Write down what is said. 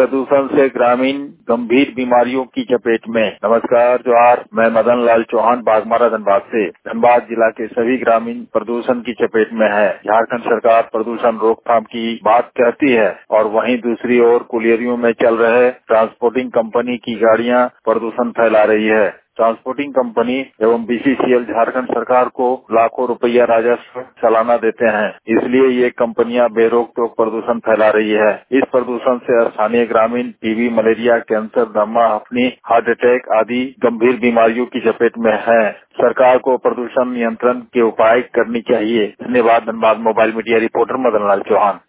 प्रदूषण से ग्रामीण गंभीर बीमारियों की चपेट में। नमस्कार जोहार, मैं मदन लाल चौहान बाघमारा धनबाद से। धनबाद जिला के सभी ग्रामीण प्रदूषण की चपेट में है। झारखंड सरकार प्रदूषण रोकथाम की बात कहती है और वहीं दूसरी ओर कुलियरियों में चल रहे ट्रांसपोर्टिंग कंपनी की गाड़ियां प्रदूषण फैला रही है। ट्रांसपोर्टिंग कंपनी एवं बीसीसीएल झारखंड सरकार को लाखों रुपया राजस्व सालाना देते हैं, इसलिए ये कंपनियां बेरोक टोक प्रदूषण फैला रही है। इस प्रदूषण से स्थानीय ग्रामीण टीबी, मलेरिया, कैंसर, दमा, हफ्नी, हार्ट अटैक आदि गंभीर बीमारियों की चपेट में है। सरकार को प्रदूषण नियंत्रण के उपाय करनी चाहिए। धन्यवाद। Dhanbad mobile media reporter Madan Lal Chauhan.